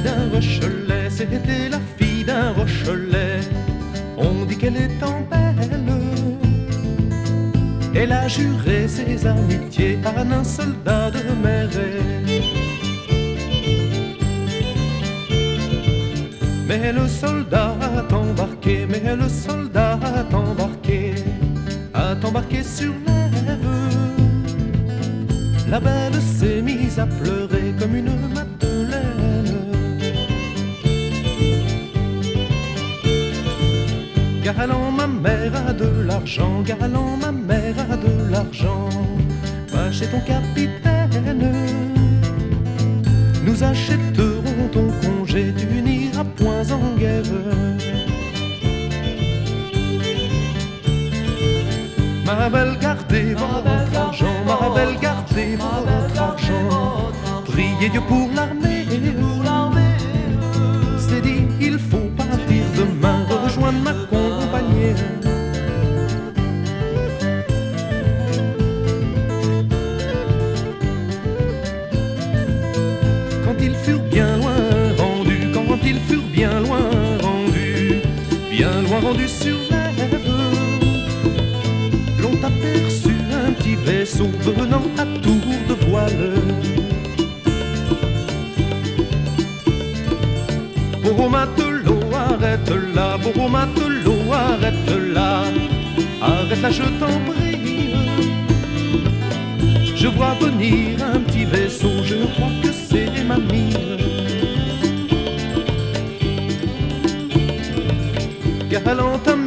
d'un Rochelet, c'était la fille d'un Rochelet. On dit qu'elle est en belle. Elle a juré ses amitiés à un soldat de Méret. Mais le soldat a embarqué, mais le soldat a embarqué sur l'Ève. La belle s'est mise à pleurer comme une madeleine. Galant, ma mère a de l'argent, galant, ma mère a de l'argent. Va chez ton capitaine, nous achèterons ton congé, tu n'iras point en guerre. Ma belle, gardez votre argent, ma belle, gardez votre argent. Priez Dieu pour l'armée, c'est dit, il faut partir demain, rejoindre ma compagnie. Quand ils furent bien loin rendus, quand ils furent bien loin rendus sur l'Ève, l'on aperçut un petit vaisseau venant à tour de voile. Beau matelot, arrête là, beau matelot, arrête là, arrête là, je t'en prie. Je vois venir un petit vaisseau, je crois que c'est ma mire. Galant